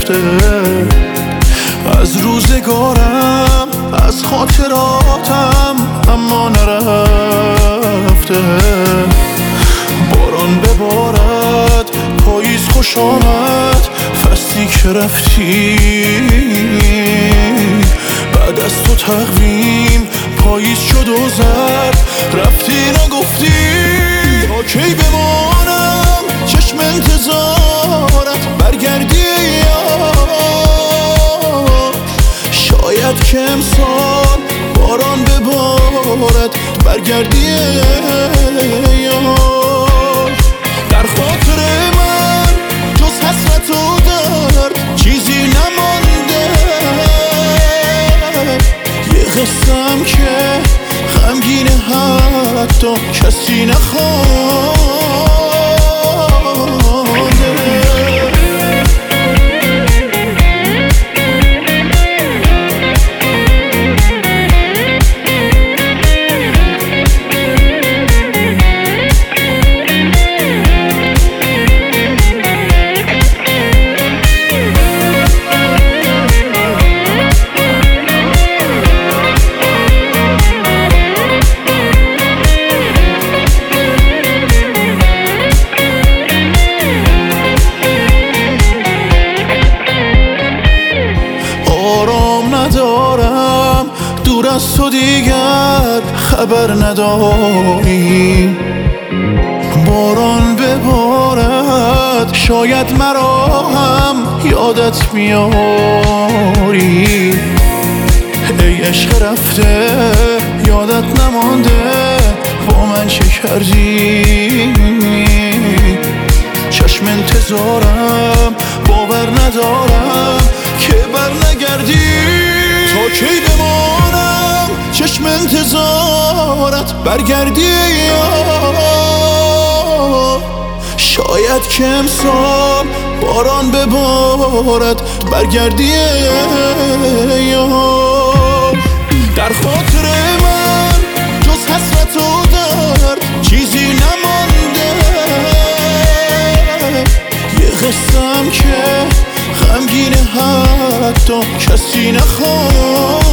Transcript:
رفته، از روزگارم از خاطراتم اما نرفته. باران ببارد پاییز خوش آمد، فصلی که رفتی بعد از تو تقویم پاییز شد و زرد رفتی نگفتی تا کی بمانم چشم انتظارت برگردی یار. شاید که امسال باران ببارد برگردی یار. در خاطر من جز حسرت و درد چیزی نمانده، یه قصه‌ام که غمگینه حتی کسی نخوانده. ندارم دور از تو دیگر خبر نداری. باران ببارد شاید مرا هم یادت میاری. ای عشق رفته یادت نمانده با من چه کردی. چشم انتظارم باور ندارم که بر نگردی. تا کی بمانم چشم انتظارت برگردی یار. شاید که امسال باران ببارد برگردی یار. در خاطر من جز حسرت و درد چیزی نمانده، یه قصه‌ام که غمگینه حتی کسی نخوانده.